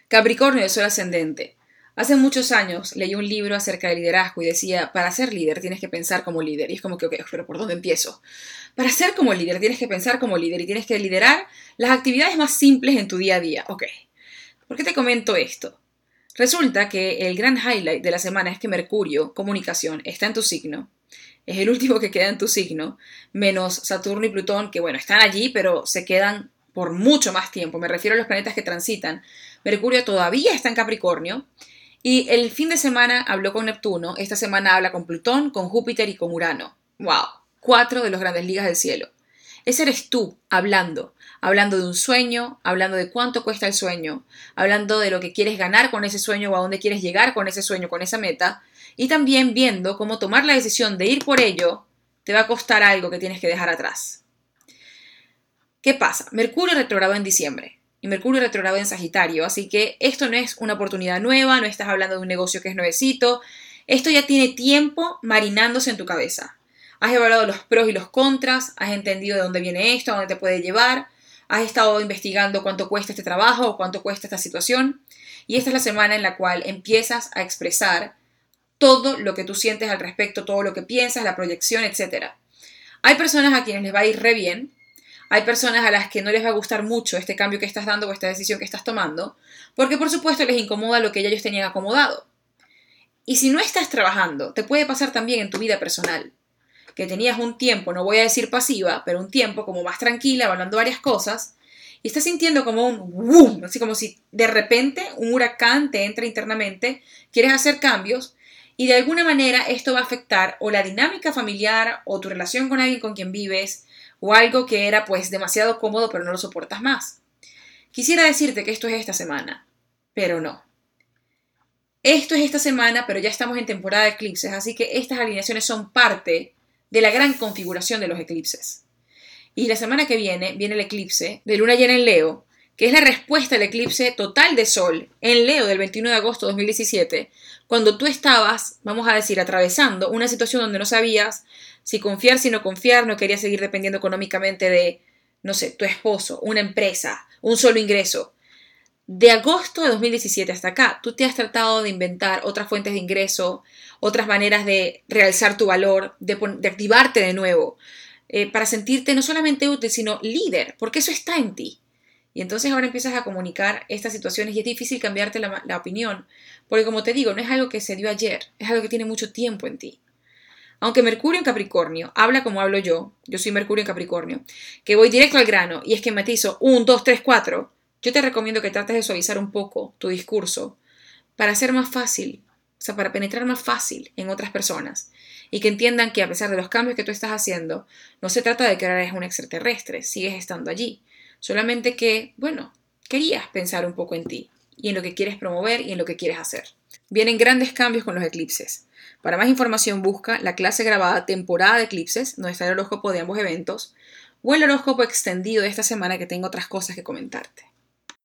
Capricornio de Sol ascendente. Hace muchos años leí un libro acerca de liderazgo y decía, para ser líder tienes que pensar como líder. Y es como que, ok, pero ¿por dónde empiezo? Para ser como líder tienes que pensar como líder y tienes que liderar las actividades más simples en tu día a día. Ok, ¿por qué te comento esto? Resulta que el gran highlight de la semana es que Mercurio, comunicación, está en tu signo. Es el último que queda en tu signo, menos Saturno y Plutón, que bueno, están allí, pero se quedan por mucho más tiempo. Me refiero a los planetas que transitan. Mercurio todavía está en Capricornio. Y el fin de semana habló con Neptuno, esta semana habla con Plutón, con Júpiter y con Urano. ¡Wow! 4 de los grandes ligas del cielo. Ese eres tú, hablando de un sueño, hablando de cuánto cuesta el sueño, hablando de lo que quieres ganar con ese sueño o a dónde quieres llegar con ese sueño, con esa meta, y también viendo cómo tomar la decisión de ir por ello te va a costar algo que tienes que dejar atrás. ¿Qué pasa? Mercurio retrogradó en diciembre. Y Mercurio retrogrado en Sagitario, así que esto no es una oportunidad nueva, no estás hablando de un negocio que es nuevecito, esto ya tiene tiempo marinándose en tu cabeza. Has evaluado los pros y los contras, has entendido de dónde viene esto, a dónde te puede llevar, has estado investigando cuánto cuesta este trabajo o cuánto cuesta esta situación, y esta es la semana en la cual empiezas a expresar todo lo que tú sientes al respecto, todo lo que piensas, la proyección, etc. Hay personas a quienes les va a ir re bien. Hay personas a las que no les va a gustar mucho este cambio que estás dando o esta decisión que estás tomando, porque por supuesto les incomoda lo que ya ellos tenían acomodado. Y si no estás trabajando, te puede pasar también en tu vida personal, que tenías un tiempo, no voy a decir pasiva, pero un tiempo como más tranquila, hablando varias cosas, y estás sintiendo como un boom, así como si de repente un huracán te entra internamente, quieres hacer cambios, y de alguna manera esto va a afectar o la dinámica familiar o tu relación con alguien con quien vives, o algo que era pues demasiado cómodo pero no lo soportas más. Quisiera decirte que esto es esta semana, pero no. Esto es esta semana, pero ya estamos en temporada de eclipses, así que estas alineaciones son parte de la gran configuración de los eclipses. Y la semana que viene el eclipse de luna llena en Leo, que es la respuesta al eclipse total de Sol en Leo del 21 de agosto de 2017, cuando tú estabas, vamos a decir, atravesando una situación donde no sabías si confiar, si no confiar, no querías seguir dependiendo económicamente de, no sé, tu esposo, una empresa, un solo ingreso. De agosto de 2017 hasta acá, tú te has tratado de inventar otras fuentes de ingreso, otras maneras de realzar tu valor, de activarte de nuevo, para sentirte no solamente útil, sino líder, porque eso está en ti. Y entonces ahora empiezas a comunicar estas situaciones y es difícil cambiarte la opinión, porque como te digo, no es algo que se dio ayer, es algo que tiene mucho tiempo en ti. Aunque Mercurio en Capricornio habla como hablo yo soy Mercurio en Capricornio, que voy directo al grano y esquematizo 1, 2, 3, 4, yo te recomiendo que trates de suavizar un poco tu discurso para ser más fácil, o sea, para penetrar más fácil en otras personas y que entiendan que a pesar de los cambios que tú estás haciendo, no se trata de que ahora eres un extraterrestre, sigues estando allí. Solamente que, bueno, querías pensar un poco en ti y en lo que quieres promover y en lo que quieres hacer. Vienen grandes cambios con los eclipses. Para más información busca la clase grabada temporada de eclipses, donde está el horóscopo de ambos eventos, o el horóscopo extendido de esta semana que tengo otras cosas que comentarte.